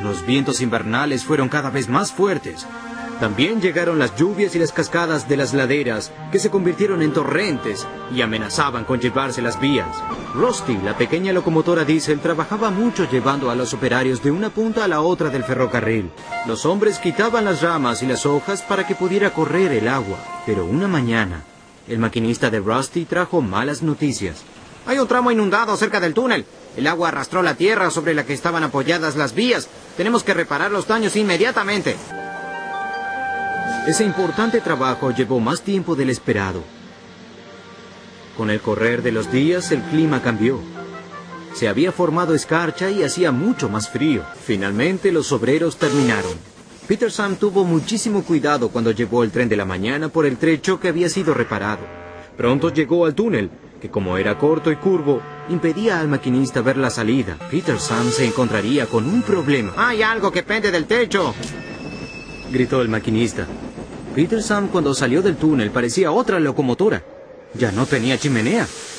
Los vientos invernales fueron cada vez más fuertes. También llegaron las lluvias y las cascadas de las laderas, que se convirtieron en torrentes y amenazaban con llevarse las vías. Rusty, la pequeña locomotora diésel, trabajaba mucho llevando a los operarios de una punta a la otra del ferrocarril. Los hombres quitaban las ramas y las hojas para que pudiera correr el agua. Pero una mañana, el maquinista de Rusty trajo malas noticias. Hay un tramo inundado cerca del túnel. El agua arrastró la tierra sobre la que estaban apoyadas las vías. Tenemos que reparar los daños inmediatamente. Ese importante trabajo llevó más tiempo del esperado. Con el correr de los días, el clima cambió. Se había formado escarcha y hacía mucho más frío. Finalmente, los obreros terminaron. Peter Sam tuvo muchísimo cuidado cuando llevó el tren de la mañana por el trecho que había sido reparado. Pronto llegó al túnel, que como era corto y curvo, impedía al maquinista ver la salida. Peter Sam se encontraría con un problema. ¡Hay algo que pende del techo!, gritó el maquinista. Peter Sam, cuando salió del túnel, parecía otra locomotora. Ya no tenía chimenea.